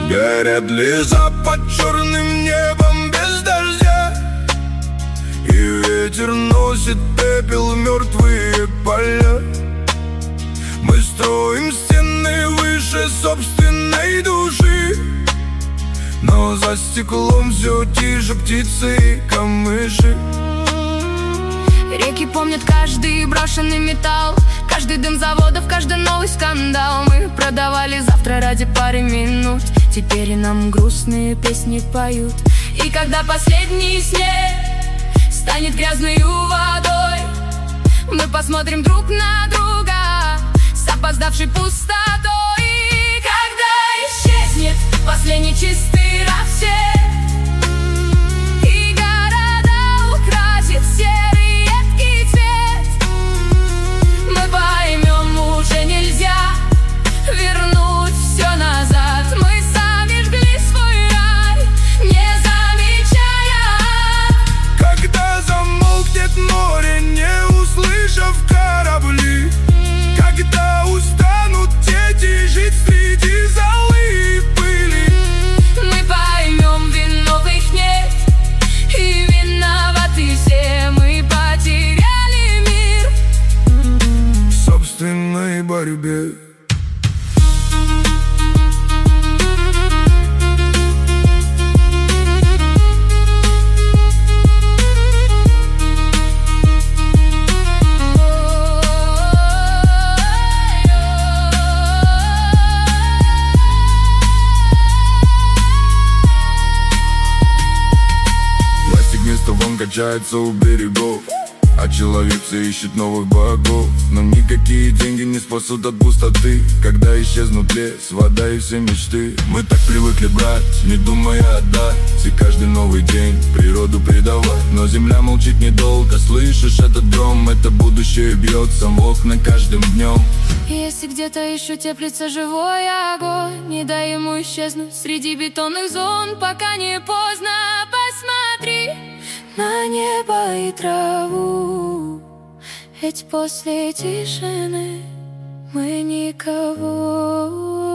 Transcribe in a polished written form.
Горят леса под черным небом без дождя, и ветер носит пепел в мертвые поля. Мы строим стены выше собственной души, но за стеклом все тише птицы и камыши. Реки помнят каждый брошенный металл, каждый дым заводов, каждый новый скандал. Мы продавали завтра ради пары минут, теперь и нам грустные песни поют. И когда последний снег станет грязной водой, мы посмотрим друг на друга с опоздавшей пустотой. И когда исчезнет последний чистый рассвет, и города украсит серый едкий цвет, мы поймем, уже нельзя вернуть все назад. Мы сами жгли свой рай, не замечая. Когда замолкнет море, не услышав корабли, когда устанут дети жить среди золы и пыли, Мы поймем, виновных нет, и виноваты все. Мы потеряли мир в собственной борьбе. Он качается у берегов, а человек все ищет новых богов. Но никакие деньги не спасут от пустоты, когда исчезнут лес, вода и все мечты. Мы так привыкли брать, не думая отдать, и каждый новый день природу предавать. Но земля молчит недолго, слышишь этот гром? Это будущее бьется в окна каждым днем. И если где-то еще теплится живой огонь, не дай ему исчезнуть среди бетонных зон, пока не поздно. Посмотри на небо и траву, ведь после тишины мы никого.